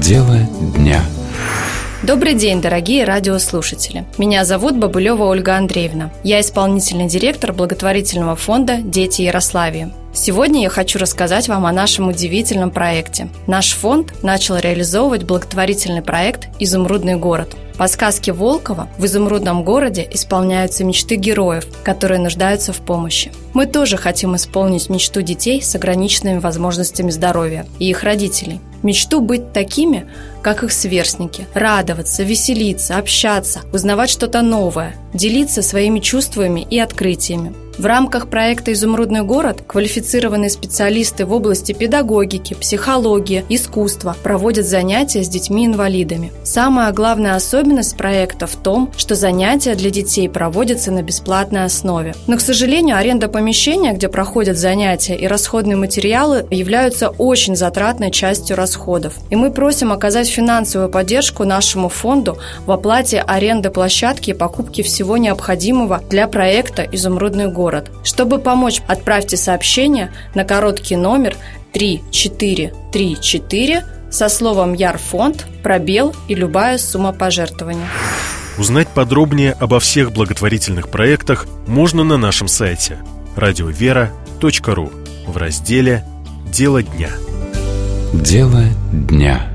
Дело дня. Добрый день, дорогие радиослушатели. Меня зовут Бабылева Ольга Андреевна. Я исполнительный директор благотворительного фонда «Дети Ярославии». Сегодня я хочу рассказать вам о нашем удивительном проекте. Наш фонд начал реализовывать благотворительный проект «Изумрудный город». По сказке Волкова в изумрудном городе исполняются мечты героев, которые нуждаются в помощи. Мы тоже хотим исполнить мечту детей с ограниченными возможностями здоровья и их родителей. Мечту быть такими, как их сверстники, радоваться, веселиться, общаться, узнавать что-то новое, делиться своими чувствами и открытиями. В рамках проекта «Изумрудный город» квалифицированные специалисты в области педагогики, психологии, искусства проводят занятия с детьми-инвалидами. Самая главная особенность проекта в том, что занятия для детей проводятся на бесплатной основе. Но, к сожалению, аренда помещения, где проходят занятия, и расходные материалы являются очень затратной частью расходов. И мы просим оказать финансовую поддержку нашему фонду в оплате аренды площадки и покупки всего необходимого для проекта «Изумрудный город». Чтобы помочь, отправьте сообщение на короткий номер 3434 со словом «Ярфонд», пробел и любая сумма пожертвования. Узнать подробнее обо всех благотворительных проектах можно на нашем сайте radiovera.ru в разделе «Дело дня». Дело дня.